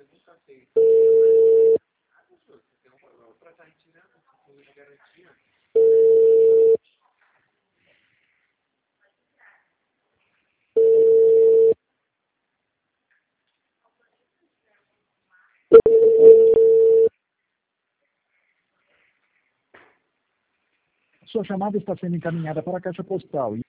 Sua chamada está sendo encaminhada para a caixa postal.